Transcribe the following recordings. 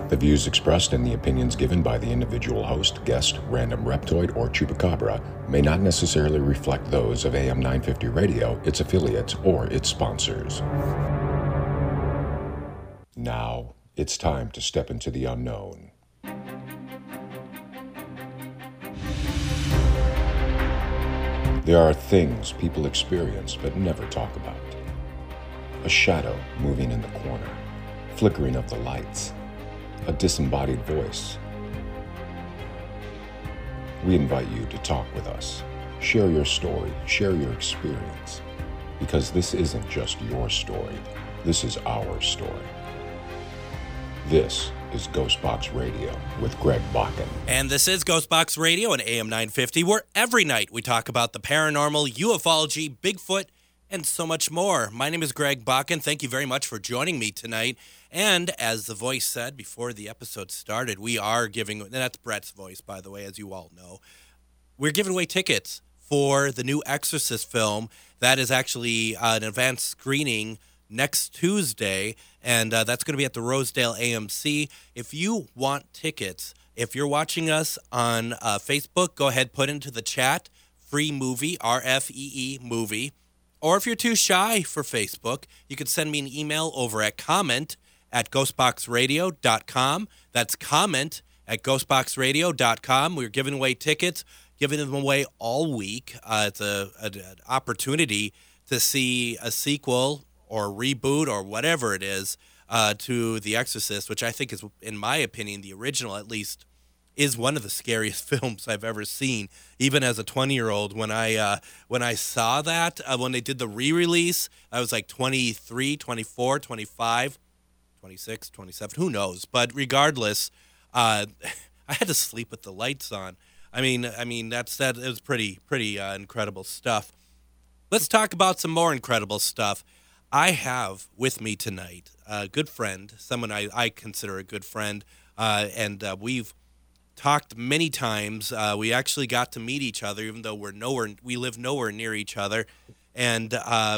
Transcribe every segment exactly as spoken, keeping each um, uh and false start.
The views expressed and the opinions given by the individual host, guest, random reptoid, or chupacabra may not necessarily reflect those of A M nine fifty Radio, its affiliates, or its sponsors. Now, it's time to step into the unknown. There are things people experience but never talk about. A shadow moving in the corner, flickering of the lights, a disembodied voice. We invite you to talk with us. Share your story, share your experience, because this isn't just your story, this is our story. This is Ghostbox Radio with Greg Bakken. And this is Ghostbox Radio on A M nine fifty, where every night we talk about the paranormal, ufology, Bigfoot, and so much more. My name is Greg Bakken. Thank you very much for joining me tonight. And as the voice said before the episode started, we are giving, and that's Brett's voice, by the way, as you all know, we're giving away tickets for the new Exorcist film. That is actually uh, an advanced screening next Tuesday, and uh, that's going to be at the Rosedale A M C. If you want tickets, if you're watching us on uh, Facebook, go ahead, put into the chat, free movie, R F E E movie. Or if you're too shy for Facebook, you can send me an email over at comment at ghostbox radio dot com. That's comment at ghostbox radio dot com. We're giving away tickets, giving them away all week. Uh, it's a, a, an opportunity to see a sequel or reboot or whatever it is uh, to The Exorcist, which I think is, in my opinion, the original at least, is one of the scariest films I've ever seen. Even as a twenty-year-old, when I uh, when I saw that, uh, when they did the re-release, I was like twenty-three, twenty-four, twenty-five, twenty-six, twenty-seven, who knows? But regardless, uh, I had to sleep with the lights on. I mean, I mean that's that. It was pretty pretty uh, incredible stuff. Let's talk about some more incredible stuff. I have with me tonight a good friend, someone I, I consider a good friend, uh, and uh, we've talked many times. Uh, we actually got to meet each other, even though we're nowhere, we live nowhere near each other. And uh,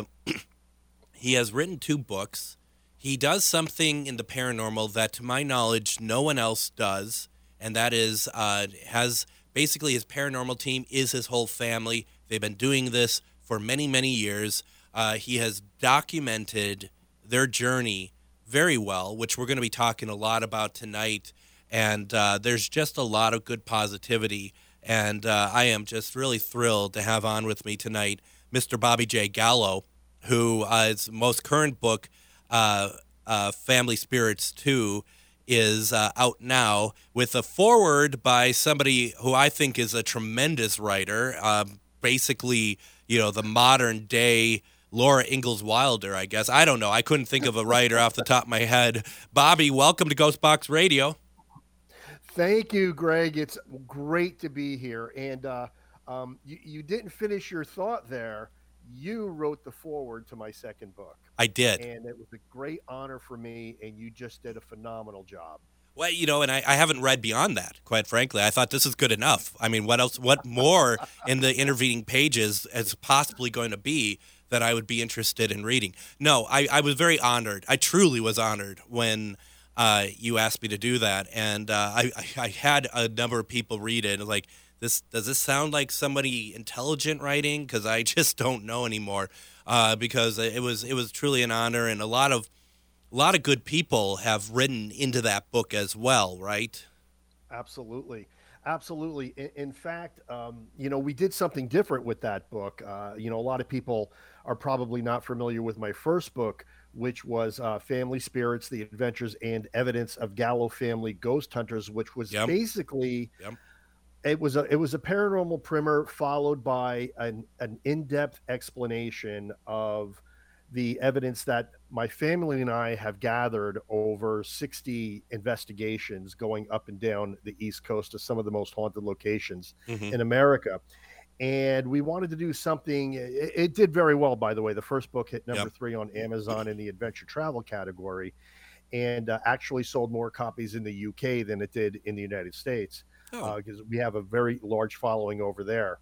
he has written two books. He does something in the paranormal that, to my knowledge, no one else does, and that is uh, has basically his paranormal team is his whole family. They've been doing this for many, many years. Uh, he has documented their journey very well, which we're going to be talking a lot about tonight. And uh, there's just a lot of good positivity. And uh, I am just really thrilled to have on with me tonight Mister Bobby J. Gallo, who uh, his most current book, uh, uh, Family Spirits two, is uh, out now with a foreword by somebody who I think is a tremendous writer, uh, basically, you know, the modern day Laura Ingalls Wilder, I guess. I don't know. I couldn't think of a writer off the top of my head. Bobby, welcome to Ghostbox Radio. Thank you, Greg. It's great to be here. And uh, um, you, you didn't finish your thought there. You wrote the foreword to my second book. I did. And it was a great honor for me, and you just did a phenomenal job. Well, you know, and I, I haven't read beyond that, quite frankly. I thought this is good enough. I mean, what else, what more in the intervening pages is possibly going to be that I would be interested in reading? No, I, I was very honored. I truly was honored when uh, you asked me to do that. And uh, I, I, I had a number of people read it. Like, this does this sound like somebody intelligent writing? Because I just don't know anymore. Uh, because it was it was truly an honor, and a lot of a lot of good people have written into that book as well, right? Absolutely. Absolutely. In, in fact, um, you know, we did something different with that book. Uh, you know, a lot of people are probably not familiar with my first book, which was uh, Family Spirits, The Adventures and Evidence of Gallo Family Ghost Hunters, which was yep. basically, yep. it was a it was a paranormal primer followed by an, an in-depth explanation of the evidence that my family and I have gathered over sixty investigations going up and down the East Coast to some of the most haunted locations mm-hmm. in America. And we wanted to do something. It, it did very well, by the way. The first book hit number yep. three on Amazon in the adventure travel category, and uh, actually sold more copies in the U K than it did in the United States, because oh. uh, we have a very large following over there.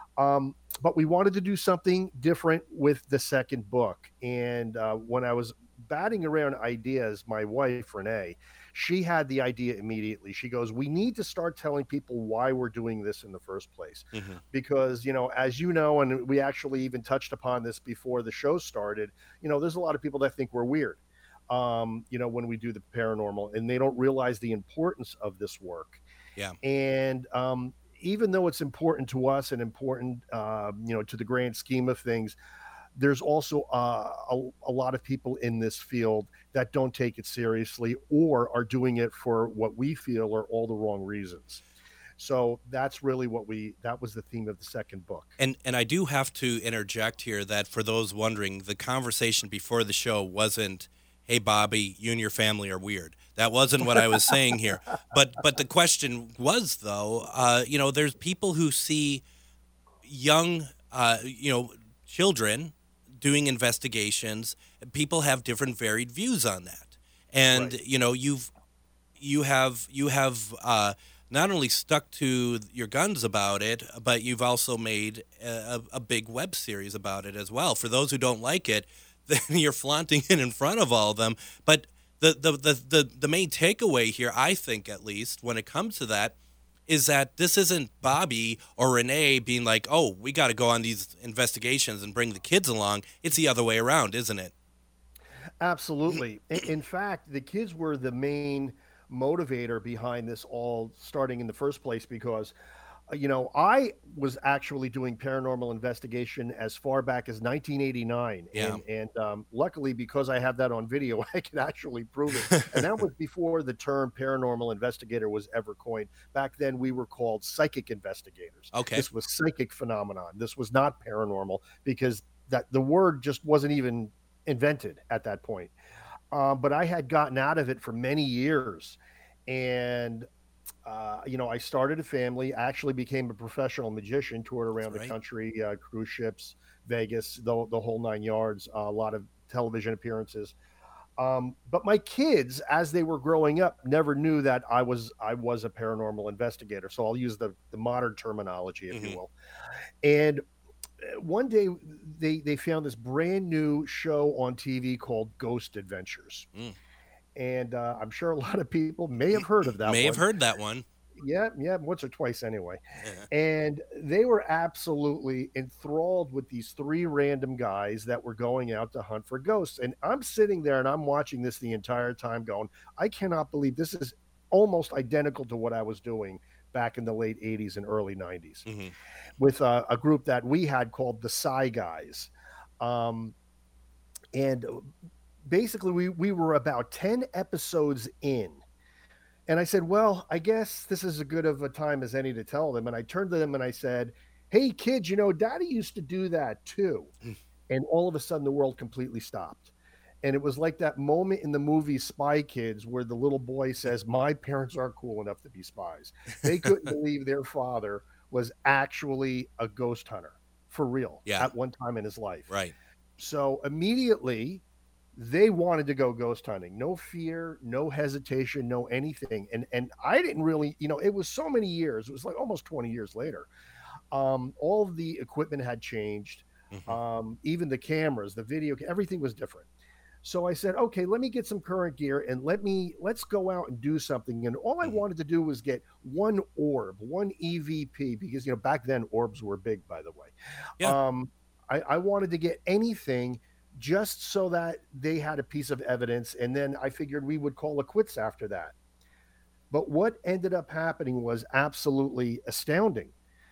Um, but we wanted to do something different with the second book. And uh, when I was batting around ideas, my wife, Renee, she had the idea immediately. She goes, we need to start telling people why we're doing this in the first place. Mm-hmm. Because, you know, as you know, and we actually even touched upon this before the show started, you know, there's a lot of people that think we're weird, um, you know, when we do the paranormal, and they don't realize the importance of this work. Yeah. And um, even though it's important to us and important, uh, you know, to the grand scheme of things, there's also uh, a, a lot of people in this field that don't take it seriously or are doing it for what we feel are all the wrong reasons. So that's really what we, that was the theme of the second book. And and I do have to interject here that for those wondering, the conversation before the show wasn't, hey, Bobby, you and your family are weird. That wasn't what I was saying here. But but the question was, though, uh, you know, there's people who see young, uh, you know, children doing investigations. People have different varied views on that. And, Right. you know, you've you have you have uh, not only stuck to your guns about it, but you've also made a, a big web series about it as well. For those who don't like it, then you're flaunting it in front of all of them. But the, the, the, the, the main takeaway here, I think at least, when it comes to that, is that this isn't Bobby or Renee being like, oh, we got to go on these investigations and bring the kids along. It's the other way around, isn't it? Absolutely. In, in fact, the kids were the main motivator behind this all starting in the first place because, uh, you know, I was actually doing paranormal investigation as far back as nineteen eighty-nine. Yeah. And, and um, luckily, because I have that on video, I can actually prove it. And that was before the term paranormal investigator was ever coined. Back then, we were called psychic investigators. Okay. This was psychic phenomenon. This was not paranormal because that the word just wasn't even invented at that point. Uh, but I had gotten out of it for many years. And, uh, you know, I started a family, actually became a professional magician, toured around That's the right. country, uh, cruise ships, Vegas, the, the whole nine yards, uh, a lot of television appearances. Um, but my kids, as they were growing up, never knew that I was I was a paranormal investigator. So I'll use the, the modern terminology, if Mhm. you will. And one day they they found this brand new show on T V called Ghost Adventures. Mm. And uh, I'm sure a lot of people may have heard of that May one. have heard that one. Yeah, yeah, once or twice anyway. Yeah. And they were absolutely enthralled with these three random guys that were going out to hunt for ghosts. And I'm sitting there and I'm watching this the entire time going, I cannot believe this is almost identical to what I was doing back in the late eighties and early nineties Mhm. with a, a group that we had called the Psy Guys. Um, and basically, we, we were about ten episodes in. And I said, well, I guess this is as good of a time as any to tell them. And I turned to them and I said, hey, kids, you know, Daddy used to do that too. Mm. And all of a sudden, the world completely stopped. And it was like that moment in the movie Spy Kids where the little boy says, my parents aren't cool enough to be spies. They couldn't believe their father was actually a ghost hunter for real Yeah. at one time in his life. Right. So immediately they wanted to go ghost hunting. No fear, no hesitation, no anything. And and I didn't really, you know, it was so many years. It was like almost twenty years later. Um, all of the equipment had changed. Mhm. Um, even the cameras, the video, everything was different. So I said, okay, let me get some current gear and let me let's go out and do something. And all I Mhm. wanted to do was get one orb, one E V P, because you know back then orbs were big, by the way. Yeah. Um, I, I wanted to get anything just so that they had a piece of evidence, and then I figured we would call it quits after that. But what ended up happening was absolutely astounding.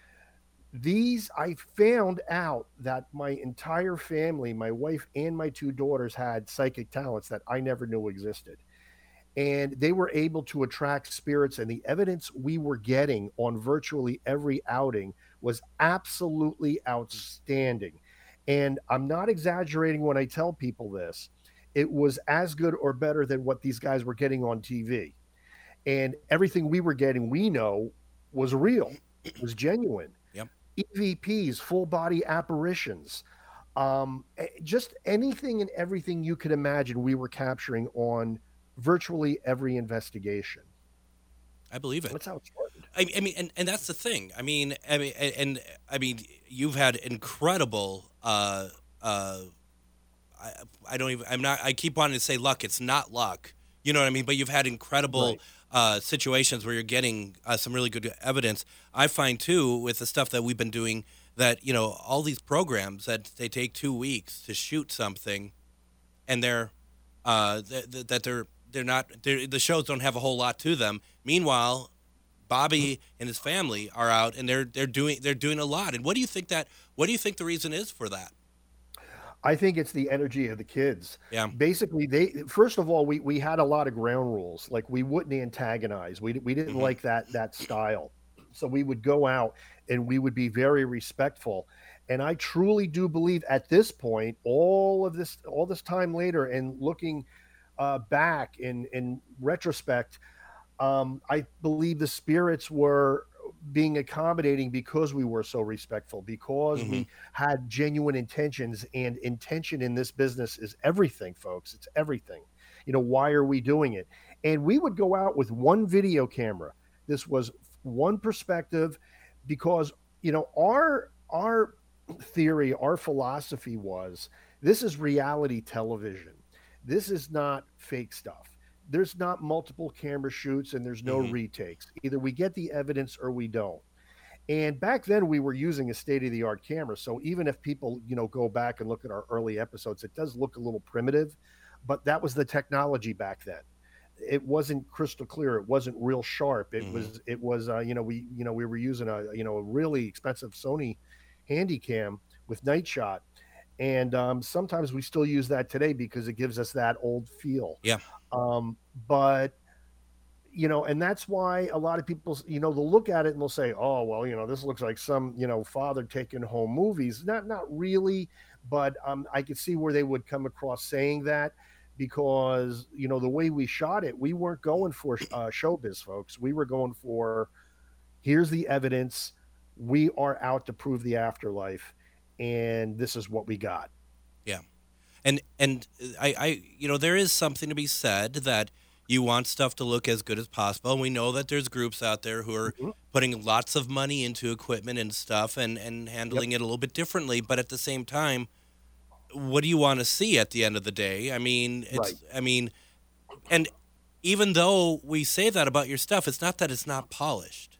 These, I found out that my entire family, my wife and my two daughters, had psychic talents that I never knew existed. And they were able to attract spirits, and the evidence we were getting on virtually every outing was absolutely outstanding. And I'm not exaggerating when I tell people this. It was as good or better than what these guys were getting on T V. And everything we were getting, we know, was real, was genuine. Yep. E V Ps, full body apparitions, um, eh, just anything and everything you could imagine we were capturing on virtually every investigation. I believe it. That's how it started. I, I mean, and, and that's the thing. I mean, I mean, and, and I mean, you've had incredible, uh, uh, I, I don't even, I'm not, I keep wanting to say luck. It's not luck. You know what I mean? But you've had incredible Right. uh, situations where you're getting uh, some really good evidence. I find too, with the stuff that we've been doing, that, you know, all these programs that they take two weeks to shoot something, and they're, uh, th- th- that they're, they're not, they're, the shows don't have a whole lot to them. Meanwhile, Bobby and his family are out, and they're they're doing they're doing a lot. And what do you think that? What do you think the reason is for that? I think it's the energy of the kids. Yeah. Basically, they first of all, we we had a lot of ground rules. Like we wouldn't antagonize. We we didn't hmm like that that style. So we would go out and we would be very respectful. And I truly do believe at this point, all of this all this time later, and looking uh, back in in retrospect, um, I believe the spirits were being accommodating because we were so respectful, because hmm we had genuine intentions, and intention in this business is everything, folks. It's everything. You know, why are we doing it? And we would go out with one video camera. This was one perspective, because, you know, our, our theory, our philosophy was, this is reality television. This is not fake stuff. There's not multiple camera shoots and there's no hmm retakes. Either we get the evidence or we don't. And back then we were using a state of the art camera. So even if people, you know, go back and look at our early episodes, it does look a little primitive, but that was the technology back then. It wasn't crystal clear. It wasn't real sharp. It hmm was, it was, uh, you know, we, you know, we were using a, you know, a really expensive Sony Handycam with Night Shot. And um, sometimes we still use that today because it gives us that old feel. Yeah. Um, but you know, and that's why a lot of people, you know, they'll look at it and they'll say, "Oh, well, you know, this looks like some, you know, father taking home movies." Not, not really, but um, I could see where they would come across saying that, because you know the way we shot it, we weren't going for uh, showbiz, folks. We were going for, here's the evidence. We are out to prove the afterlife, and this is what we got. Yeah. And and I, I you know, there is something to be said that you want stuff to look as good as possible. And we know that there's groups out there who are Mhm. putting lots of money into equipment and stuff, and, and Yep. handling it a little bit differently. But at the same time, what do you want to see at the end of the day? I mean, Right. it's I mean, and even though we say that about your stuff, it's not that it's not polished.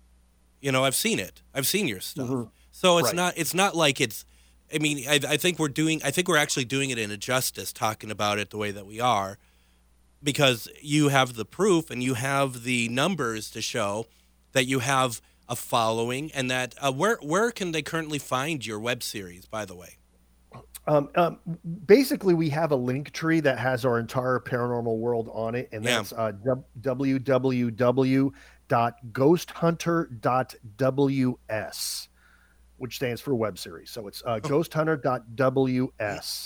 You know, I've seen it. I've seen your stuff. hmm So it's Right. not it's not like it's I mean, I, I think we're doing I think we're actually doing it in a justice talking about it the way that we are, because you have the proof and you have the numbers to show that you have a following, and that uh, where where can they currently find your web series, by the way? Um, um, Basically, we have a link tree that has our entire paranormal world on it, and Yeah. that's uh, w w w dot ghost hunter dot w s, which stands for web series. So it's uh, ghost hunter dot w s.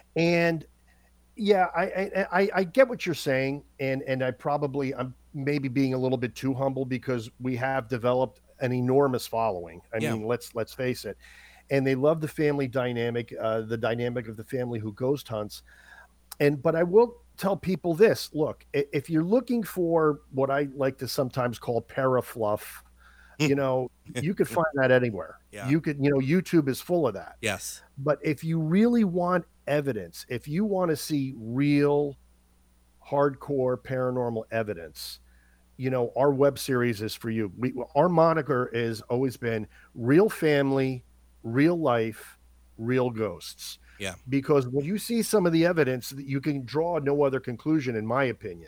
And yeah, I, I I I get what you're saying, and and I probably, I'm maybe being a little bit too humble, because we have developed an enormous following. I Yeah. mean, let's let's face it, and they love the family dynamic, uh, the dynamic of the family who ghost hunts. And but I will tell people this: look, i- if you're looking for what I like to sometimes call parafluff, you know, you could find that anywhere. Yeah. You could, you know, YouTube is full of that. Yes. But if you really want evidence, if you want to see real hardcore paranormal evidence, you know, our web series is for you. We, our moniker has always been real family, real life, real ghosts. Yeah. Because when you see some of the evidence, you can draw no other conclusion, in my opinion.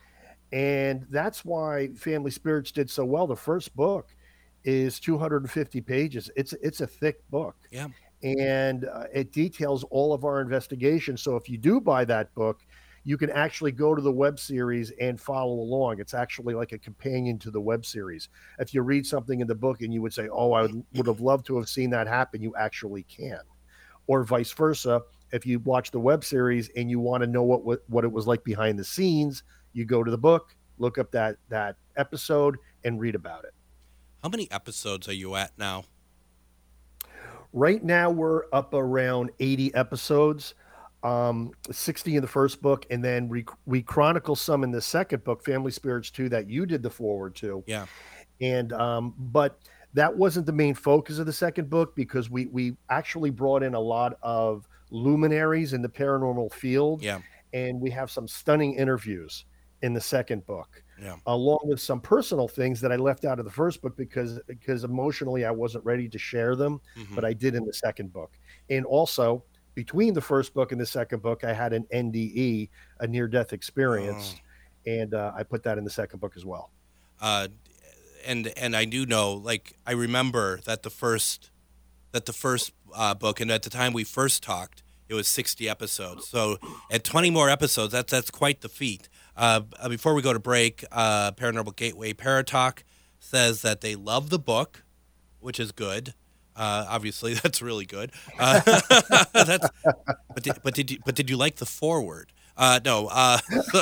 And that's why Family Spirits did so well. The first book is two hundred fifty pages. It's it's a thick book, Yeah. and uh, it details all of our investigations. So if you do buy that book, you can actually go to the web series and follow along. It's actually like a companion to the web series. If you read something in the book and you would say, "Oh, I would, would have loved to have seen that happen," you actually can. Or vice versa. If you watch the web series and you want to know what, what what it was like behind the scenes, you go to the book, look up that that episode, and read about it. How many episodes are you at now? Right now, we're up around eighty episodes, um, sixty in the first book, and then we, we chronicle some in the second book, Family Spirits two, that you did the forward to. Yeah. And um, but that wasn't the main focus of the second book, because we we actually brought in a lot of luminaries in the paranormal field. Yeah. And we have some stunning interviews in the second book, Yeah. along with some personal things that I left out of the first book because because emotionally I wasn't ready to share them, Mm-hmm. but I did in the second book. And also, between the first book and the second book, I had an N D E, a near-death experience, Oh. and uh, I put that in the second book as well. Uh, and and I do know, like, I remember that the first that the first uh, book, and at the time we first talked, it was sixty episodes. So at twenty more episodes, that's that's quite the feat. Uh, before we go to break, uh, Paranormal Gateway Paratalk says that they love the book, which is good. Uh, obviously, that's really good. Uh, that's, but did, but did you but did you like the foreword? Uh, no. Uh,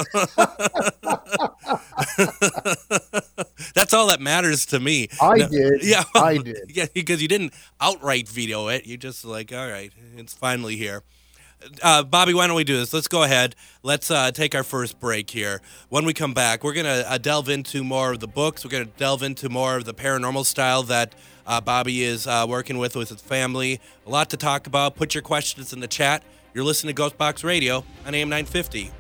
that's all that matters to me. I no, did. Yeah, I did. Yeah, because you didn't outright veto it. You just like, all right, it's finally here. Uh, Bobby, why don't we do this? Let's go ahead. Let's uh, take our first break here. When we come back, we're going to uh, delve into more of the books. We're going to delve into more of the paranormal style that uh, Bobby is uh, working with with his family. A lot to talk about. Put your questions in the chat. You're listening to Ghostbox Radio on A M nine fifty.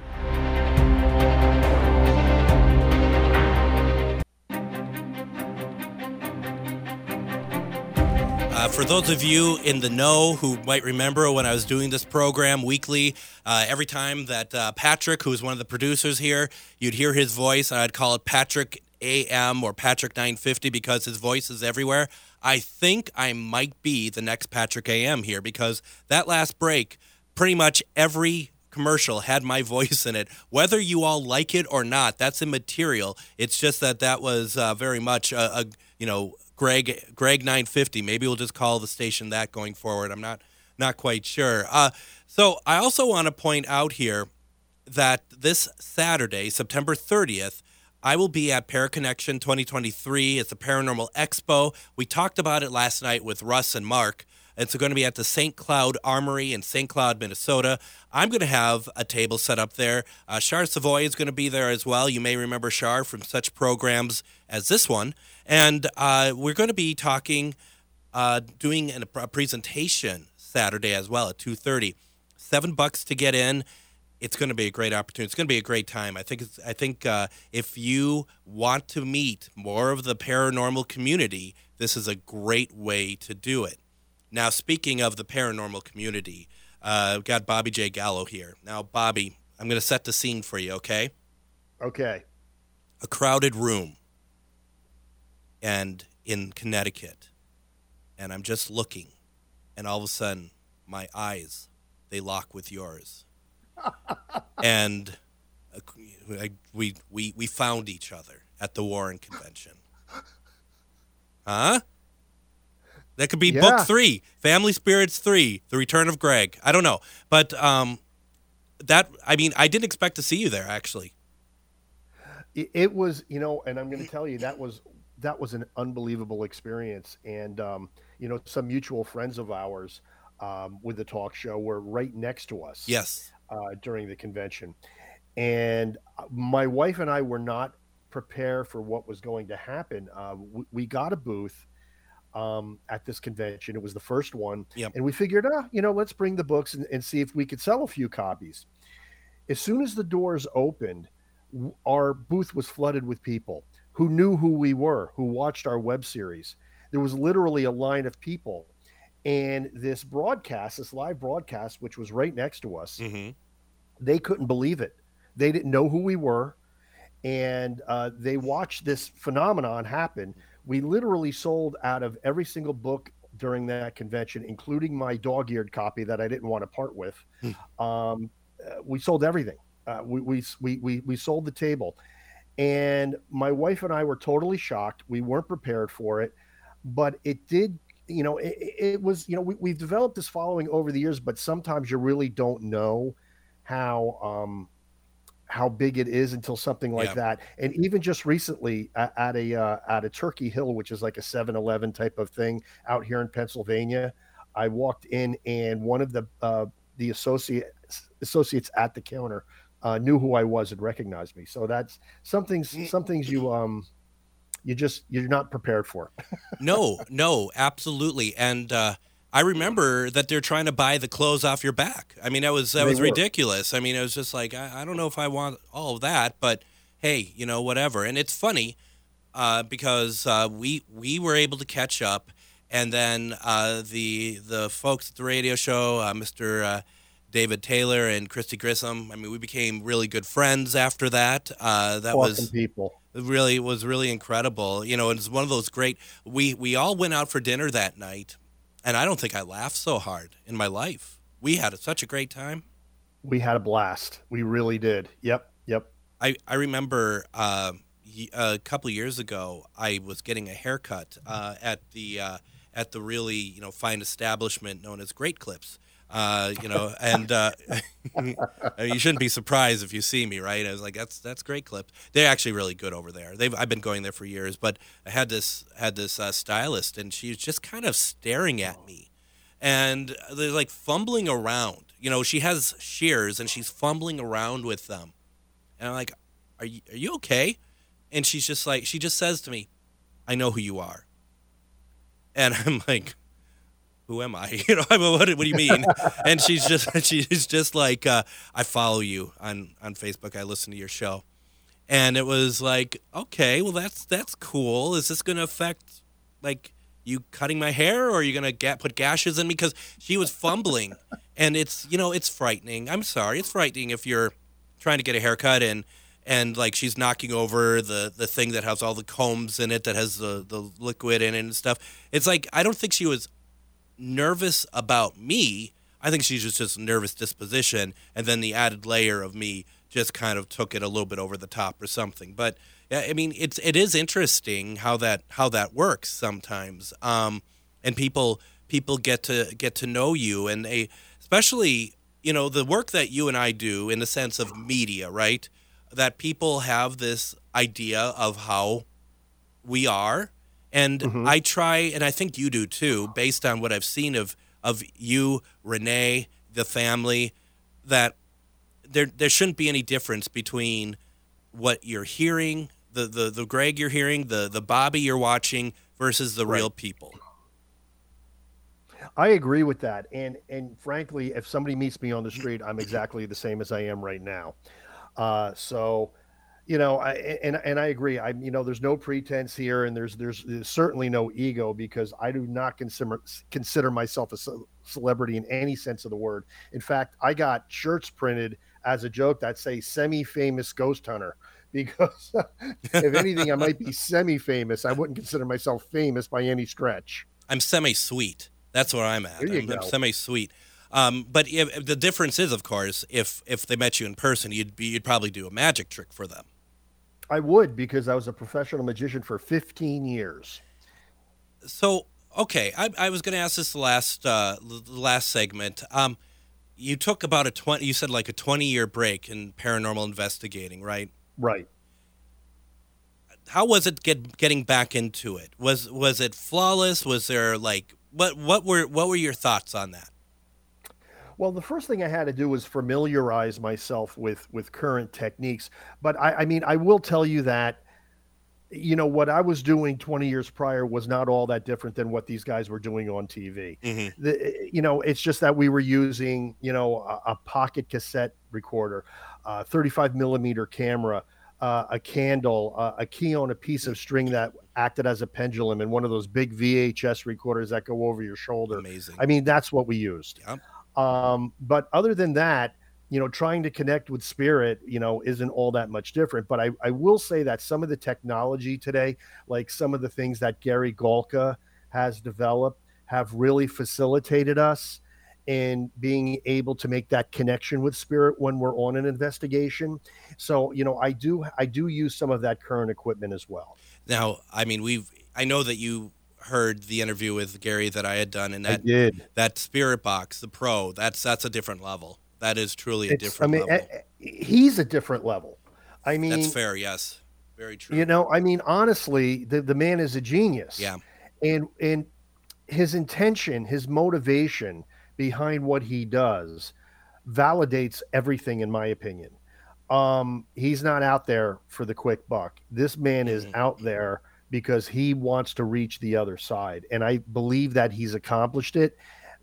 Uh, for those of you in the know who might remember when I was doing this program weekly, uh, every time that uh, Patrick, who is one of the producers here, you'd hear his voice, and I'd call it Patrick A M or Patrick nine fifty because his voice is everywhere. I think I might be the next Patrick A M here because that last break, pretty much every commercial had my voice in it. Whether you all like it or not, that's immaterial. It's just that that was uh, very much a, a you know, Greg Greg nine fifty. Maybe we'll just call the station that going forward. I'm not not quite sure. Uh, so I also want to point out here that this Saturday, September thirtieth, I will be at Paraconnection twenty twenty-three. It's a paranormal expo. We talked about it last night with Russ and Mark. It's going to be at the Saint Cloud Armory in Saint Cloud, Minnesota. I'm going to have a table set up there. Uh, Char Savoy is going to be there as well. You may remember Char from such programs as this one. And uh, we're going to be talking, uh, doing an, a presentation Saturday as well at two thirty. Seven bucks to get in. It's going to be a great opportunity. It's going to be a great time. I think. It's, I think uh, if you want to meet more of the paranormal community, this is a great way to do it. Now, speaking of the paranormal community, uh, I've got Bobby J. Gallo here. Now, Bobby, I'm going to set the scene for you, okay? Okay. A crowded room. And in Connecticut, and I'm just looking, and all of a sudden, my eyes, they lock with yours, and uh, I, we we we found each other at the Warren Convention, huh? That could be Yeah. book three, Family Spirits three, The Return of Greg. I don't know, but um, that I mean, I didn't expect to see you there actually. It, it was, you know, and I'm going to tell you that was. That was an unbelievable experience. And, um, you know, some mutual friends of ours um, with the talk show were right next to us. Yes. Uh, during the convention. And my wife and I were not prepared for what was going to happen. Uh, we, we got a booth um, at this convention. It was the first one. Yep. And we figured, ah, you know, let's bring the books and, and see if we could sell a few copies. As soon as the doors opened, our booth was flooded with people who knew who we were, who watched our web series. There was literally a line of people. And this broadcast, this live broadcast, which was right next to us, Mm-hmm. they couldn't believe it. They didn't know who we were. And uh, they watched this phenomenon happen. We literally sold out of every single book during that convention, including my dog-eared copy that I didn't want to part with. um, uh, we sold everything. Uh, we, we, we, we, we sold the table. And my wife and I were totally shocked. We weren't prepared for it, but it did, you know, it, it was, you know, we, we've developed this following over the years, but sometimes you really don't know how, um, how big it is until something like Yeah. that. And even just recently at, at a, uh, at a Turkey Hill, which is like a seven eleven type of thing out here in Pennsylvania, I walked in and one of the, uh, the associate associates at the counter Uh, knew who I was and recognized me. So that's some things, some things you, um, you just, you're not prepared for. No, no, absolutely. And uh, I remember that they're trying to buy the clothes off your back. I mean, that was that They was were. ridiculous. I mean, it was just like I, I don't know if I want all of that, but hey, you know, whatever. And it's funny uh, because uh, we we were able to catch up, and then uh, the the folks at the radio show, uh, Mister Uh, David Taylor and Christy Grissom. I mean, we became really good friends after that. Uh, that Awesome was people. really was really incredible. You know, it's one of those great. We we all went out for dinner that night, and I don't think I laughed so hard in my life. We had such a great time. We had a blast. We really did. Yep. Yep. I I remember uh, y- a couple of years ago, I was getting a haircut uh, at the uh, at the really you know fine establishment known as Great Clips. Uh, you know, and uh, you shouldn't be surprised if you see me, right? I was like, that's that's Great Clips. They're actually really good over there. They've I've been going there for years, but I had this had this uh, stylist, and she was just kind of staring at me, and they're like fumbling around. You know, she has shears, and she's fumbling around with them, and I'm like, are you are you okay? And she's just like, she just says to me, I know who you are, and I'm like, who am I? You know, I mean, what, what do you mean? And she's just, she's just like, uh, I follow you on, on Facebook. I listen to your show. And it was like, okay, well, that's, that's cool. Is this going to affect like you cutting my hair, or are you going to get, put gashes in me? Because she was fumbling, and it's, you know, it's frightening. I'm sorry. It's frightening if you're trying to get a haircut and, and like she's knocking over the, the thing that has all the combs in it, that has the, the liquid in it and stuff. It's like, I don't think she was nervous about me. I think she's just just nervous disposition, and then the added layer of me just kind of took it a little bit over the top or something. But I mean, it's it is interesting how that how that works sometimes, um, and people people get to get to know you, and they, especially you know the work that you and I do in the sense of media, right? That people have this idea of how we are. And Mhm. I try, and I think you do too, based on what I've seen of of you, Renee, the family, that there there shouldn't be any difference between what you're hearing, the the, the Greg you're hearing, the the Bobby you're watching, versus the Right. real people. I agree with that. And and frankly, if somebody meets me on the street, I'm exactly the same as I am right now. Uh, so, you know, I and and I agree. I you know, there's no pretense here, and there's there's, there's certainly no ego, because I do not consider consider myself a ce- celebrity in any sense of the word. In fact, I got shirts printed as a joke that say "semi-famous ghost hunter," because if anything, I might be semi-famous. I wouldn't consider myself famous by any stretch. I'm semi-sweet. That's where I'm at. There you I'm, I'm go. semi-sweet. Um, but if, the difference is, of course, if if they met you in person, you'd be you'd probably do a magic trick for them. I would, because I was a professional magician for fifteen years. So, okay, I, I was going to ask this the last uh, the last segment. Um, you took about a twenty. You said like a twenty year break in paranormal investigating, right? Right. How was it get getting back into it? Was was it flawless? Was there like what what were what were your thoughts on that? Well, the first thing I had to do was familiarize myself with with current techniques. But I, I mean, I will tell you that, you know, what I was doing twenty years prior was not all that different than what these guys were doing on T V. Hmm. The, you know, it's just that we were using, you know, a, a pocket cassette recorder, a thirty-five millimeter camera, uh, a candle, uh, a key on a piece of string that acted as a pendulum, and one of those big V H S recorders that go over your shoulder. Amazing. I mean, that's what we used. Yeah. Um, but other than that, you know, trying to connect with spirit, you know, isn't all that much different. But I, I will say that some of the technology today, like some of the things that Gary Golka has developed, have really facilitated us in being able to make that connection with spirit when we're on an investigation. So, you know, I do I do use some of that current equipment as well. Now, I mean, we've I know that you heard the interview with Gary that I had done, and I that did. that Spirit Box, the Pro, that's that's a different level. That is truly a It's, I different mean, level. eh, eh, he's a different level. I mean, That's fair. Yes, very true. you know, I mean, honestly, the, the man is a genius. Yeah. And and his intention, his motivation behind what he does validates everything, in my opinion. Um, he's not out there for the quick buck. This man is Mhm. out there because he wants to reach the other side. And I believe that he's accomplished it.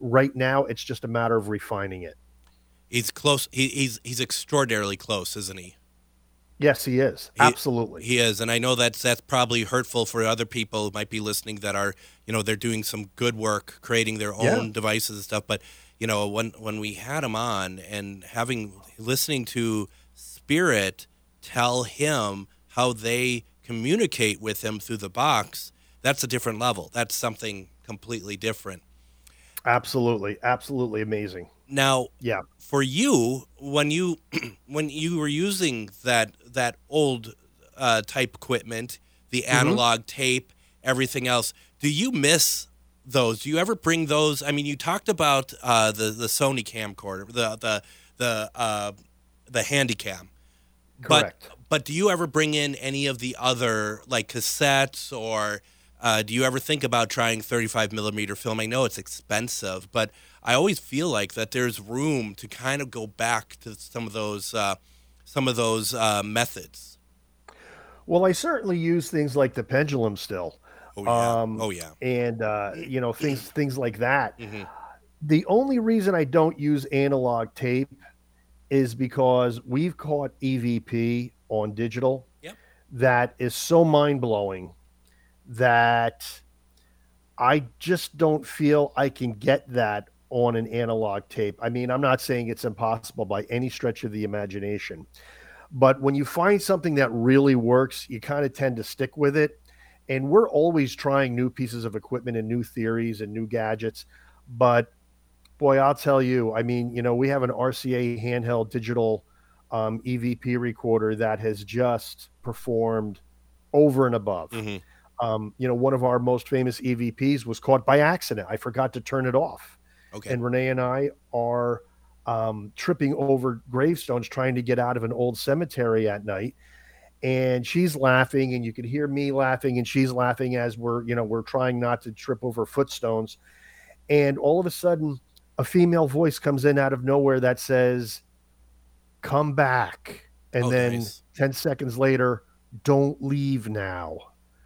right now it's just a matter of refining it. He's close. He, he's he's extraordinarily close, isn't he? Yes, he is. He, Absolutely. He is. And I know that's that's probably hurtful for other people who might be listening that are, you know, they're doing some good work creating their own Yeah. devices and stuff. But, you know, when when we had him on and having listening to Spirit tell him how they communicate with him through the box, that's a different level. That's something completely different. Absolutely. Absolutely amazing. Now, Yeah. for you, when you when you were using that that old uh, type equipment, the Mm-hmm. analog tape, everything else, do you miss those? Do you ever bring those? I mean, you talked about uh, the the Sony camcorder, the the the uh, the Handycam, Correct. but but do you ever bring in any of the other like cassettes or uh, do you ever think about trying thirty-five millimeter film? I know it's expensive, but I always feel like that there's room to kind of go back to some of those uh, some of those uh, methods. Well, I certainly use things like the pendulum still. Oh yeah, Um, oh yeah. and uh, you know, things things like that. hmm The only reason I don't use analog tape is because we've caught E V P on digital Yep. that is so mind-blowing that I just don't feel I can get that on an analog tape. I mean, I'm not saying it's impossible by any stretch of the imagination, but when you find something that really works, you kind of tend to stick with it. And we're always trying new pieces of equipment and new theories and new gadgets. But boy, I'll tell you, I mean, you know, we have an R C A handheld digital um, E V P recorder that has just performed over and above. hmm Um, you know, one of our most famous E V Ps was caught by accident. I forgot to turn it off. Okay. And Renee and I are um, tripping over gravestones trying to get out of an old cemetery at night. And she's laughing, and you could hear me laughing, and she's laughing as we're, you know, we're trying not to trip over footstones. And all of a sudden, a female voice comes in out of nowhere that says, "Come back." And Oh, then nice. ten seconds later, "Don't leave now."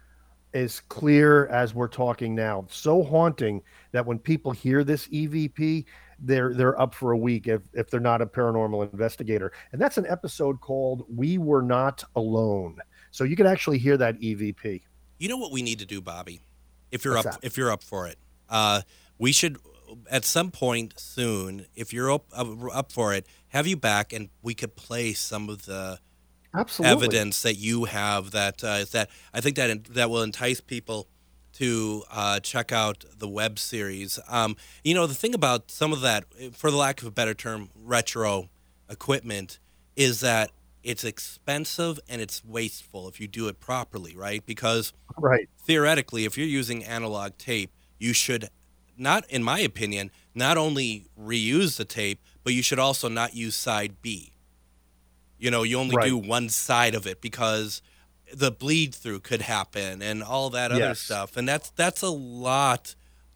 As clear as we're talking now. So haunting that when people hear this E V P, they're they're up for a week if, if they're not a paranormal investigator. And that's an episode called We Were Not Alone. So you can actually hear that E V P. You know what we need to do, Bobby? If you're What's up, that? if you're up for it, uh, we should at some point soon, if you're up, up up for it, have you back, and we could play some of the Absolutely. evidence that you have that uh, that I think that that will entice people to uh, check out the web series. Um, you know, the thing about some of that, for the lack of a better term, retro equipment, is that it's expensive and it's wasteful if you do it properly, right? Because Right. theoretically, if you're using analog tape, you should not, in my opinion, not only reuse the tape, but you should also not use side B. You know, you only Right. do one side of it because the bleed through could happen and all that other Yes. stuff. And that's that's a lot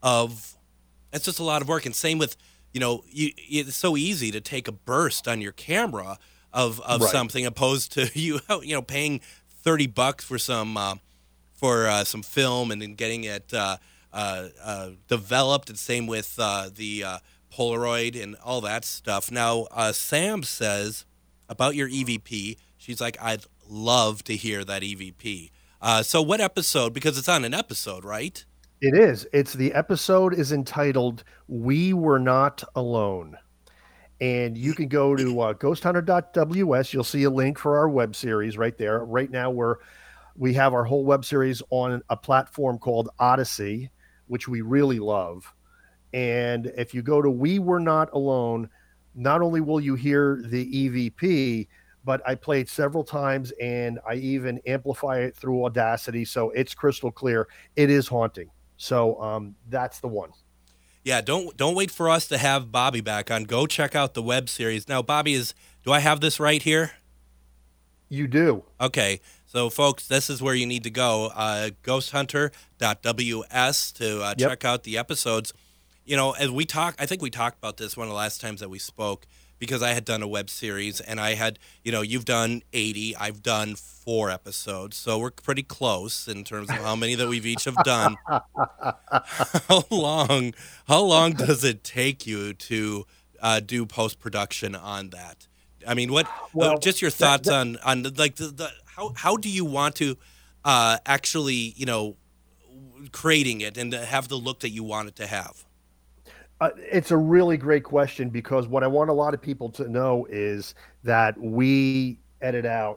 of that's just a lot of work. And same with, you know, you, it's so easy to take a burst on your camera of of Right. something opposed to you you know paying thirty bucks for some uh, for uh, some film and then getting it uh, uh, uh, developed. And same with uh, the uh, Polaroid and all that stuff. Now, uh, Sam says about your E V P, she's like, I'd love to hear that E V P. Uh, so what episode? Because it's on an episode, right? It is. It's the episode is entitled We Were Not Alone. And you can go to uh, ghost hunter dot W S. You'll see a link for our web series right there. Right now, we're we have our whole web series on a platform called Odyssey, which we really love. And if you go to We Were Not Alone, not only will you hear the E V P, but I play it several times, and I even amplify it through Audacity, so it's crystal clear. It is haunting. So um, that's the one. Yeah, don't don't wait for us to have Bobby back on. Go check out the web series. Now, Bobby is. Do I have this right here? You do. Okay, so folks, this is where you need to go. Uh, ghost hunter dot W S to uh, Yep. check out the episodes. You know, as we talk, I think we talked about this one of the last times that we spoke because I had done a web series, and I had, you know, you've done eighty, I've done four episodes, so we're pretty close in terms of how many that we've each have done. How long, how long does it take you to uh, do post-production on that? I mean, what, Well, uh, just your that, thoughts that, on, on the, like the, the, how, how do you want to uh, actually, you know, creating it and to have the look that you want it to have? Uh, it's a really great question, because what I want a lot of people to know is that we edit out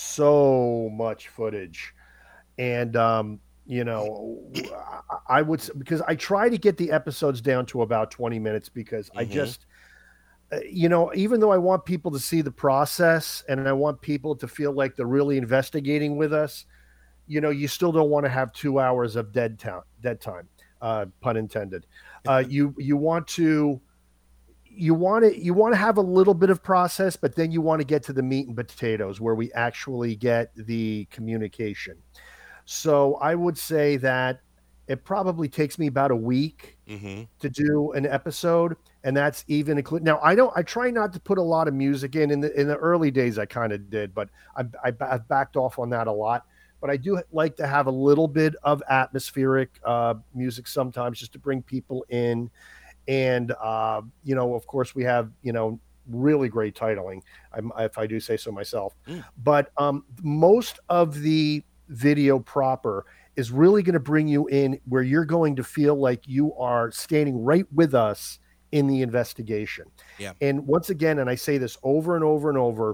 so much footage. And, um, you know, I, I would, s- because I try to get the episodes down to about twenty minutes, because I Mm-hmm. just, uh, you know, even though I want people to see the process and I want people to feel like they're really investigating with us, you know, you still don't want to have two hours of dead time, dead time, uh, pun intended. Uh, you you want to you want to you want to have a little bit of process, but then you want to get to the meat and potatoes where we actually get the communication. So I would say that it probably takes me about a week Mm-hmm. to do an episode, and that's even include. Now I don't. I try not to put a lot of music in. In the in the early days, I kind of did, but I, I I've backed off on that a lot. But I do like to have a little bit of atmospheric uh, music sometimes, just to bring people in. And uh, you know, of course, we have, you know, really great titling, I'm, if I do say so myself. Mm. But um, most of the video proper is really going to bring you in where you're going to feel like you are standing right with us in the investigation. Yeah. And once again, and I say this over and over and over,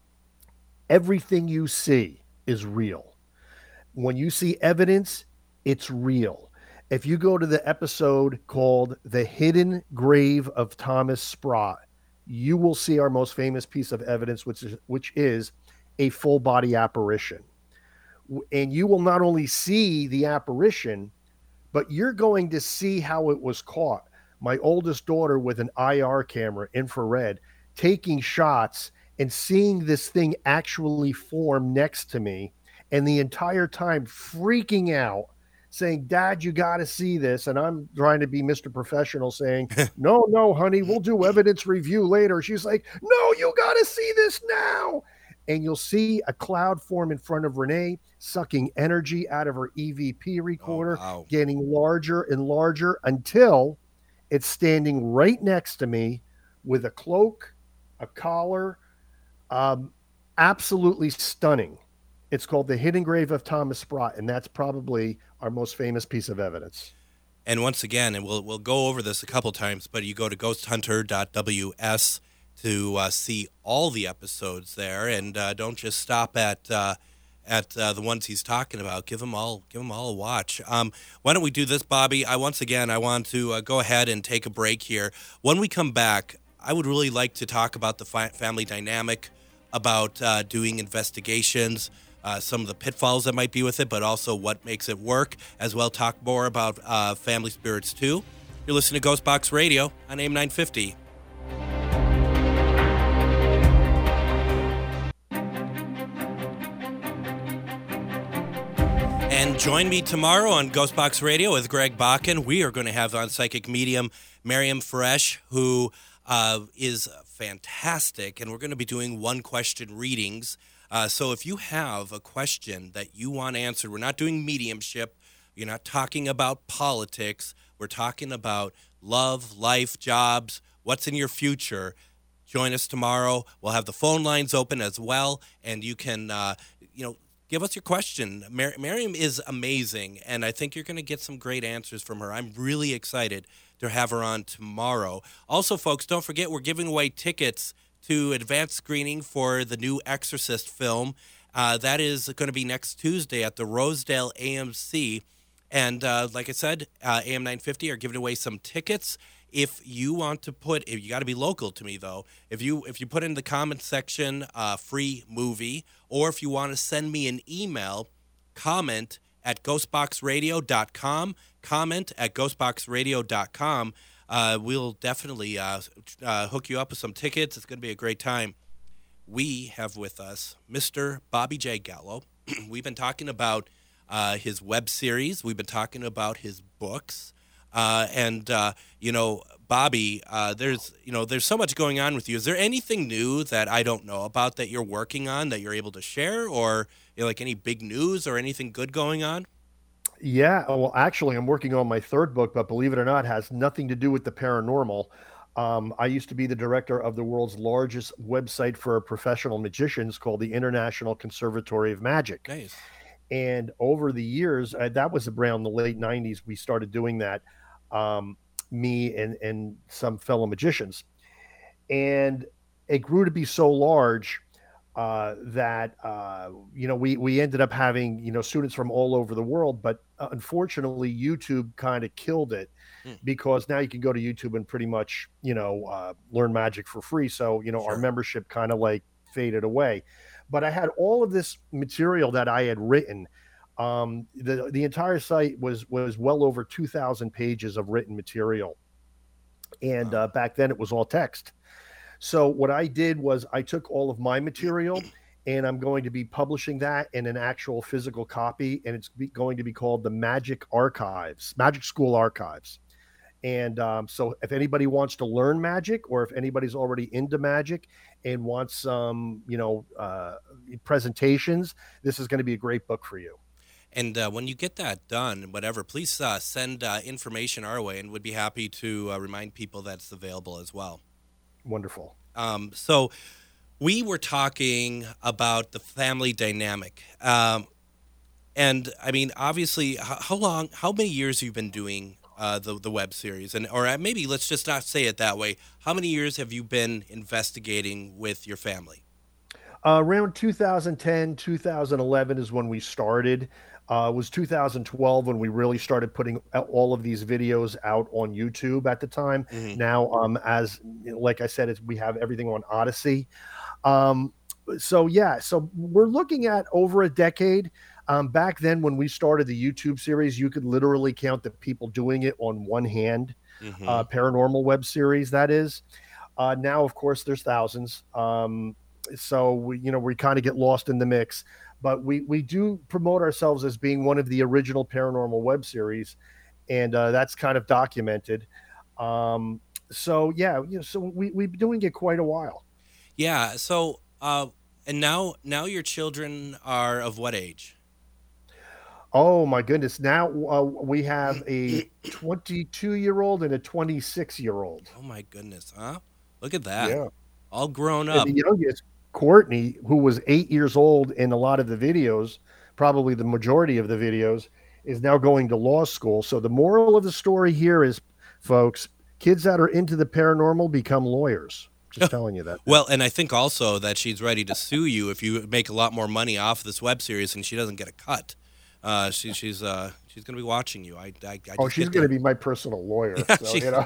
everything you see is real. When you see evidence, it's real. If you go to the episode called The Hidden Grave of Thomas Sprott, you will see our most famous piece of evidence, which is, which is a full body apparition. And you will not only see the apparition, but you're going to see how it was caught. My oldest daughter, with an I R camera, infrared, taking shots and seeing this thing actually form next to me, and the entire time freaking out, saying, "Dad, you got to see this." And I'm trying to be Mister Professional, saying, "No, no, honey, we'll do evidence review later." She's like, "No, you got to see this now." And you'll see a cloud form in front of Renee, sucking energy out of her E V P recorder, Oh, wow. getting larger and larger until it's standing right next to me with a cloak, a collar, um, absolutely stunning. It's called The Hidden Grave of Thomas Sprott, and that's probably our most famous piece of evidence. And once again, and we'll we'll go over this a couple times, but you go to ghost hunter dot w s to uh, see all the episodes there, and uh, don't just stop at uh, at uh, the ones he's talking about. Give them all, give them all a watch. Um, why don't we do this, Bobby? I once again, I want to uh, go ahead and take a break here. When we come back, I would really like to talk about the fi- family dynamic, about uh, doing investigations. Uh, some of the pitfalls that might be with it, but also what makes it work, as well. Talk more about uh, family spirits, too. You're listening to Ghostbox Radio on A M nine fifty. And join me tomorrow on Ghostbox Radio with Greg Bakken. We are going to have on psychic medium Miriam Fresh, who uh, is fantastic, and we're going to be doing one-question readings. Uh, so if you have a question that you want answered, we're not doing mediumship. You're not talking about politics. We're talking about love, life, jobs, what's in your future. Join us tomorrow. We'll have the phone lines open as well, and you can, uh, you know, give us your question. Mar- Miriam is amazing, and I think you're going to get some great answers from her. I'm really excited to have her on tomorrow. Also, folks, don't forget we're giving away tickets to advanced screening for the new Exorcist film. Uh, that is going to be next Tuesday at the Rosedale A M C. And uh, like I said, uh, A M nine fifty are giving away some tickets. If you want to put, if you got to be local to me though. If you if you put in the comment section, uh, free movie, or if you want to send me an email, comment at ghostbox radio dot com. Comment at ghostbox radio dot com. Uh, we'll definitely uh, uh, hook you up with some tickets. It's going to be a great time. We have with us Mister Bobby J. Gallo. We've been talking about uh, his web series. We've been talking about his books. Uh, and, uh, you know, Bobby, uh, there's you know there's so much going on with you. Is there anything new that I don't know about that you're working on that you're able to share, or you know, like any big news or anything good going on? Yeah, uh, well, actually, I'm working on my third book, but believe it or not, has nothing to do with the paranormal. Um, I used to be the director of the world's largest website for professional magicians called the International Conservatory of Magic. Nice. And over the years, uh, that was around the late nineties, we started doing that, um, me and, and some fellow magicians. And it grew to be so large uh, that uh, you know we we ended up having you know students from all over the world. But uh, unfortunately, YouTube kind of killed it Hmm. because now you can go to YouTube and pretty much you know uh, learn magic for free. So you know our Sure. membership kind of like faded away. But I had all of this material that I had written. Um, the the entire site was was well over two thousand pages of written material, and Wow. uh, back then it was all text. So what I did was I took all of my material and I'm going to be publishing that in an actual physical copy, and it's be, going to be called the Magic Archives, Magic School Archives. And um, so if anybody wants to learn magic, or if anybody's already into magic and wants some, you know, uh, presentations, this is going to be a great book for you. And uh, when you get that done, whatever, please uh, send uh, information our way, and would be happy to uh, remind people that it's available as well. Wonderful. Um, so we were talking about the family dynamic. Um, and I mean, obviously, how, how long, how many years have you been doing uh, the, the web series? And, or uh, maybe let's just not say it that way. How many years have you been investigating with your family? Uh, around two thousand ten, two thousand eleven is when we started. Uh, it was two thousand twelve when we really started putting out all of these videos out on YouTube at the time. Hmm. Now, um, as like I said, it's, we have everything on Odyssey. Um, so yeah, so we're looking at over a decade. Um, back then, when we started the YouTube series, you could literally count the people doing it on one hand. Uh, Hmm. paranormal web series, that is. Uh, now, of course, there's thousands. Um, so we, you know, we kind of get lost in the mix, but we we do promote ourselves as being one of the original paranormal web series, and uh, that's kind of documented. Um, so yeah, you know, so we we've been doing it quite a while. Yeah. So, uh, and now, now your children are of what age? Oh my goodness! Now uh, we have a twenty-two year old and a twenty-six year old. Oh my goodness, huh? Look at that. Yeah. All grown And up. the youngest, Courtney, who was eight years old in a lot of the videos, probably the majority of the videos, is now going to law school. So the moral of the story here is, folks, kids that are into the paranormal become lawyers. Just telling you that now. Well, and I think also that she's ready to sue you if you make a lot more money off this web series and she doesn't get a cut. Uh, she, she's uh, she's going to be watching you. I, I, I Oh, just she's get going to the be my personal lawyer. yeah, So, she, you know.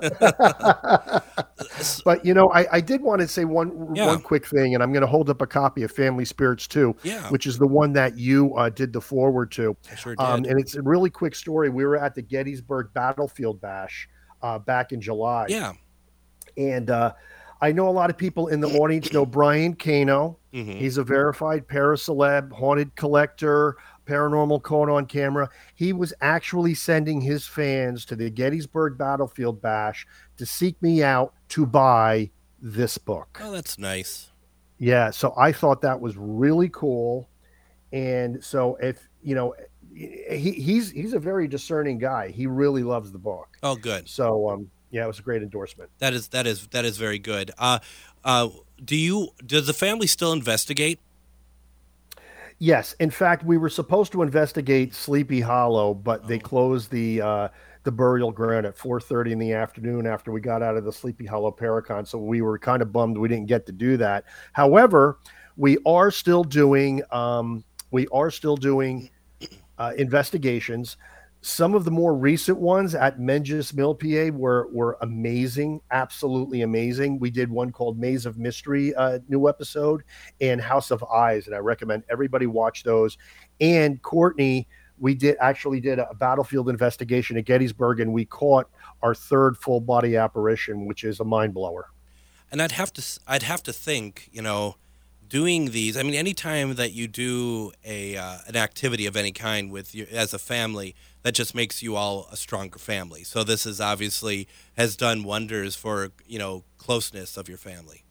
s- But, you know, I, I did want to say one yeah, one quick thing, and I'm going to hold up a copy of Family Spirits too, yeah, which is the one that you uh, did the forward to. I sure Um, did. and it's a really quick story. We were at the Gettysburg Battlefield Bash uh, back in July. Yeah. And uh, I know a lot of people in the audience know Brian Kano. Hmm. He's a verified paraceleb, haunted collector, paranormal caught on camera. He was actually sending his fans to the Gettysburg Battlefield Bash to seek me out to buy this book. Oh, that's nice. Yeah, so I thought that was really cool. And so if, you know, he, he's he's a very discerning guy. He really loves the book. Oh, good. So um yeah, it was a great endorsement. That is that is that is very good. Uh, uh, do you does the family still investigate? Yes, in fact, we were supposed to investigate Sleepy Hollow, but they Oh, closed the uh, the burial ground at four thirty in the afternoon after we got out of the Sleepy Hollow Paracon. So we were kind of bummed we didn't get to do that. However, we are still doing um, we are still doing uh, investigations. Some of the more recent ones at Menges Mill, P A, were were amazing, absolutely amazing. We did one called Maze of Mystery, uh, new episode, and House of Eyes, and I recommend everybody watch those. And Courtney, we did actually did a battlefield investigation at Gettysburg, and we caught our third full body apparition, which is a mind blower. and I'd have to s- I'd have to think, you know, doing these, I mean, anytime that you do a uh, an activity of any kind with you as a family, that just makes you all a stronger family. So this is obviously has done wonders for, you know, closeness of your family.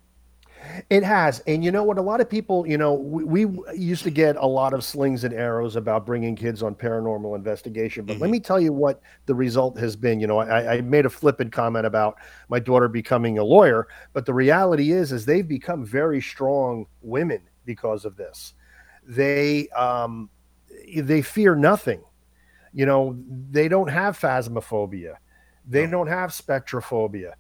It has. And you know what? A lot of people, you know, we, we used to get a lot of slings and arrows about bringing kids on paranormal investigation. But let Hmm. me tell you what the result has been. You know, I, I made a flippant comment about my daughter becoming a lawyer, but the reality is, is they've become very strong women because of this. They, um, they fear nothing. You know, they don't have phasmophobia. They No. don't have spectrophobia.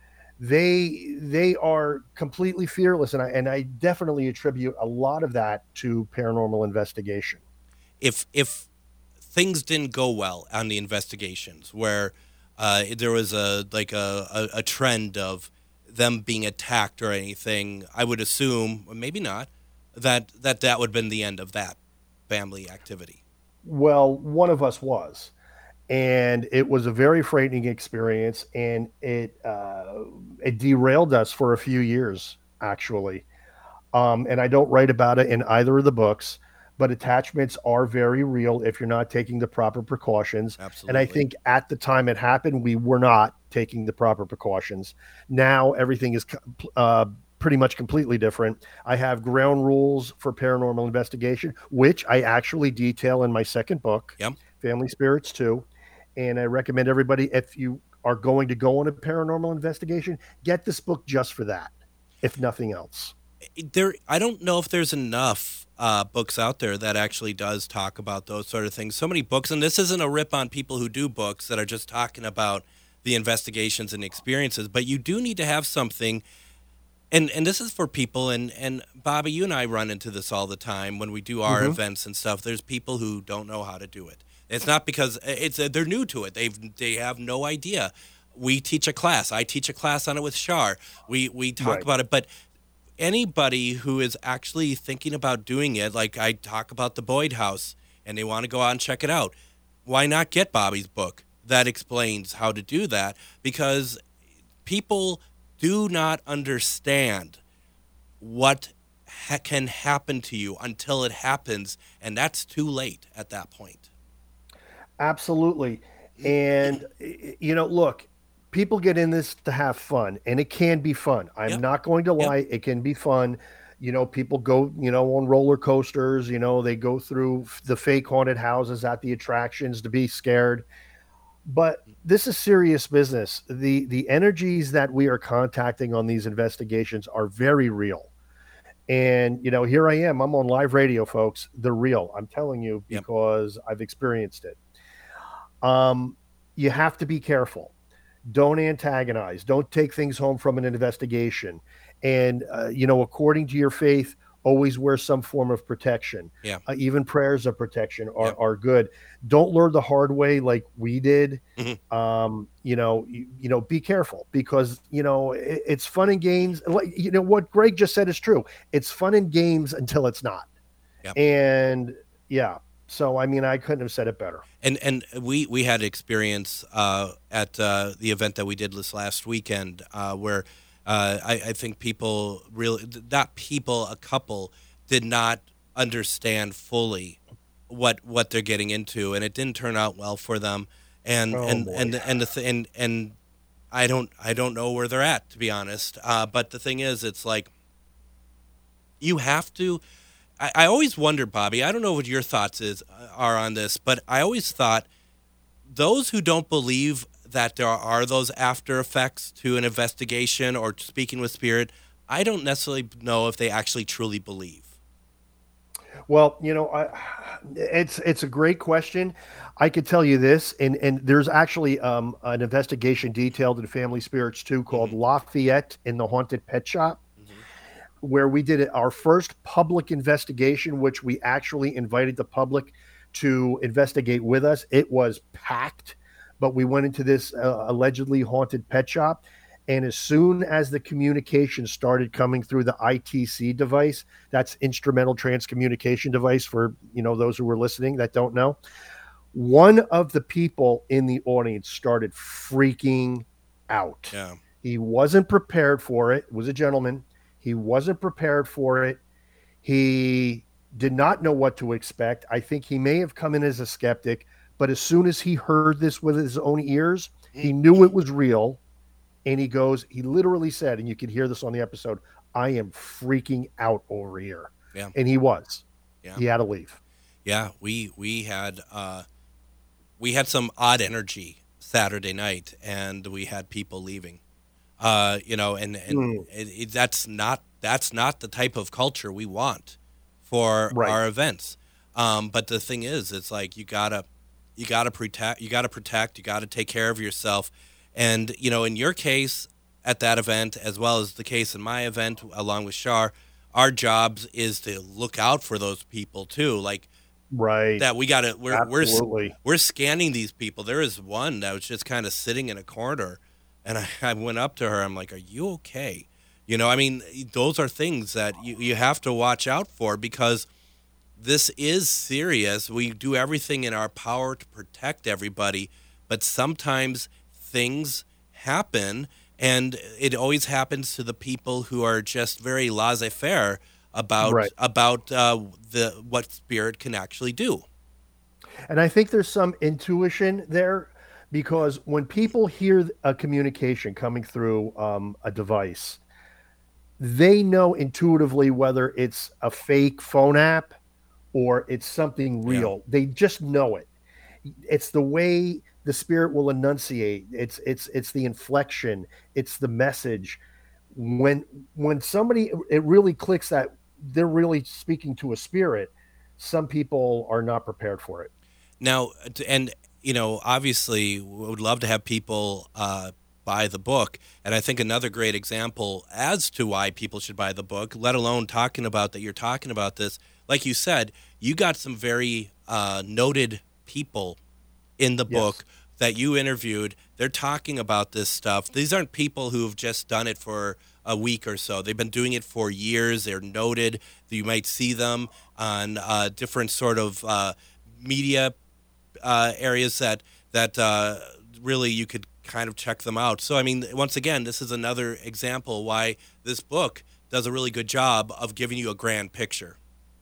They they are completely fearless, and I and I definitely attribute a lot of that to paranormal investigation. If if things didn't go well on the investigations, where uh, there was a like a, a, a trend of them being attacked or anything, I would assume, or maybe not, that that that would have been the end of that family activity. Well, one of us was, and it was a very frightening experience, and it uh, it derailed us for a few years, actually. Um, and I don't write about it in either of the books, but attachments are very real if you're not taking the proper precautions. And I Absolutely. think at the time it happened, we were not taking the proper precautions. Now everything is co- uh, pretty much completely different. I have ground rules for paranormal investigation, which I actually detail in my second book, Yep. Family Spirits two. And I recommend everybody, if you are going to go on a paranormal investigation, get this book just for that, if nothing else. There, I don't know if there's enough uh, books out there that actually does talk about those sort of things. So many books, and this isn't a rip on people who do books that are just talking about the investigations and experiences, but you do need to have something. And and this is for people, and and Bobby, you and I run into this all the time when we do our Hmm. events and stuff. There's people who don't know how to do it. It's not because it's they're new to it. They've they have no idea. We teach a class. I teach a class on it with Shar. We we talk Right. about it, but anybody who is actually thinking about doing it, like I talk about the Boyd House, and they want to go out and check it out, why not get Bobby's book that explains how to do that? Because people do not understand what ha- can happen to you until it happens, and that's too late at that point. Absolutely. And, y- you know, look, people get in this to have fun, and it can be fun. I'm Yep, not going to yep. lie, it can be fun. You know, people go, you know, on roller coasters, you know, they go through f- the fake haunted houses at the attractions to be scared. But this is serious business. The the energies that we are contacting on these investigations are very real. And, you know, here I am. I'm on live radio, folks. They're real. I'm telling you Yep. because I've experienced it. Um, you have to be careful. Don't antagonize. Don't take things home from an investigation. And, uh, you know, according to your faith, always wear some form of protection. Yeah. Uh, even prayers of protection are, Yep. are good. Don't learn the hard way like we did. Mhm. Um, you know, you, you know, be careful because, you know, it, it's fun and games. Like, you know, what Greg just said is true. It's fun and games until it's not. Yep. And yeah, so, I mean, I couldn't have said it better. And and we we had experience uh, at uh, the event that we did this last weekend, uh, where uh, I, I think people really, not people, a couple did not understand fully what what they're getting into, and it didn't turn out well for them. And Oh and boy. and and the th- and and I don't I don't know where they're at, to be honest. Uh, but the thing is, it's like you have to. I, I always wonder, Bobby. I don't know what your thoughts is uh, are on this, but I always thought those who don't believe that there are those after effects to an investigation or speaking with spirit, I don't necessarily know if they actually truly believe. Well, you know, I, it's it's a great question. I could tell you this, and and there's actually um, an investigation detailed in Family Spirits two called Hmm. Lafayette in the Haunted Pet Shop, Hmm. where we did it, our first public investigation, which we actually invited the public to investigate with us. It was packed, but we went into this uh, allegedly haunted pet shop. And as soon as the communication started coming through the I T C device, that's instrumental transcommunication device for, you know, those who were listening that don't know, one of the people in the audience started freaking out. Yeah. He wasn't prepared for it. It was a gentleman. He wasn't prepared for it. He did not know what to expect. I think he may have come in as a skeptic, but as soon as he heard this with his own ears, he knew it was real. And he goes, he literally said, and you can hear this on the episode, I am freaking out over here. Yeah. And he was. Yeah. He had to leave. Yeah, we we had uh, we had some odd energy Saturday night, and we had people leaving. Uh, you know, and, and Mm. it, it, that's not that's not the type of culture we want for Right. our events. Um, but the thing is, it's like you gotta you gotta protect you gotta protect you gotta take care of yourself. And you know, in your case at that event, as well as the case in my event, along with Shar, our jobs is to look out for those people too. Like. Right. That we got to we're Absolutely. we're we're scanning these people. There is one that was just kind of sitting in a corner, and I, I went up to her. I'm like, "Are you okay?" You know, I mean, those are things that you, you have to watch out for, because this is serious. We do everything in our power to protect everybody, but sometimes things happen, and it always happens to the people who are just very laissez-faire about Right. about uh, the what spirit can actually do. And I think there's some intuition there, because when people hear a communication coming through um, a device, they know intuitively whether it's a fake phone app or it's something real. They just know it. It's the way the spirit will enunciate. It's it's it's the inflection. It's the message. When when somebody, it really clicks that they're really speaking to a spirit, some people are not prepared for it. Now, and you know, obviously, we would love to have people uh, buy the book, and I think another great example as to why people should buy the book, let alone talking about that you're talking about this, like you said, you got some very uh, noted people in the Yes. book that you interviewed. They're talking about this stuff. These aren't people who've just done it for a week or so. They've been doing it for years. They're noted. You might see them on uh, different sort of uh, media uh, areas that that uh, really you could kind of check them out. So, I mean, once again, this is another example why this book does a really good job of giving you a grand picture.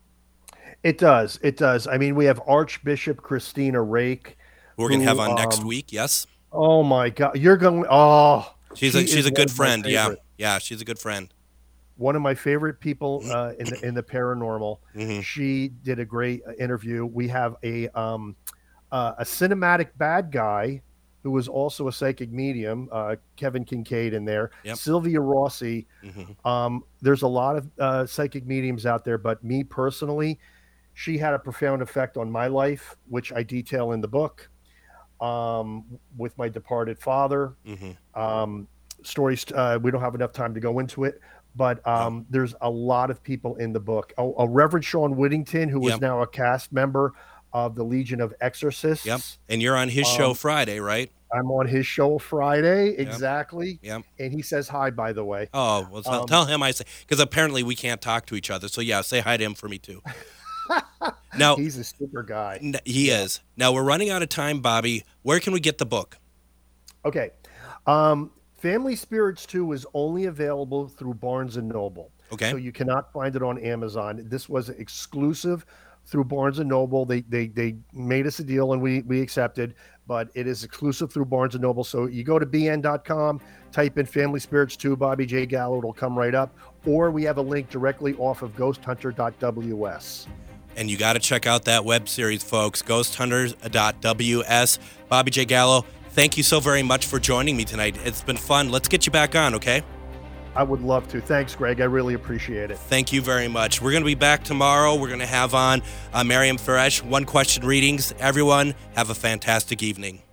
It does. It does. I mean, we have Archbishop Christina Rake. We're going to who, have on next um, week, yes? Oh my God. You're going, oh, She's she a, is she's a one good of my friend, yeah. favorite- Yeah, she's a good friend. One of my favorite people uh, in the in the paranormal. Mhm. She did a great uh, interview. We have a um, uh, a cinematic bad guy who was also a psychic medium, uh, Kevin Kincaid in there. Yep. Sylvia Rossi. Mhm. Um, there's a lot of uh, psychic mediums out there, but me personally, she had a profound effect on my life, which I detail in the book. Um, with my departed father, Mhm. um, stories. Uh, we don't have enough time to go into it, but um, there's a lot of people in the book. Oh, a Reverend Sean Whittington, who is Yep. now a cast member of the Legion of Exorcists. Yep. And you're on his show Um, Friday, right? I'm on his show Friday, exactly. Yep. And he says hi, by the way. Oh, well, tell, Um, tell him I say, because apparently we can't talk to each other. So, yeah, say hi to him for me, too. Now, He's a super guy. n- he is. Now, we're running out of time, Bobby. Where can we get the book? Okay. Um, Family Spirits two is only available through Barnes and Noble. Okay. So you cannot find it on Amazon. This was exclusive through Barnes and Noble. They they they made us a deal and we we accepted, but it is exclusive through Barnes and Noble. So you go to b n dot com, type in Family Spirits two, Bobby J. Gallo, it'll come right up. Or we have a link directly off of ghost hunter dot w s. And you got to check out that web series, folks, ghost hunters dot w s. Bobby J. Gallo, thank you so very much for joining me tonight. It's been fun. Let's get you back on, okay? I would love to. Thanks, Greg. I really appreciate it. Thank you very much. We're going to be back tomorrow. We're going to have on uh, Miriam Faresh, One Question Readings. Everyone, have a fantastic evening.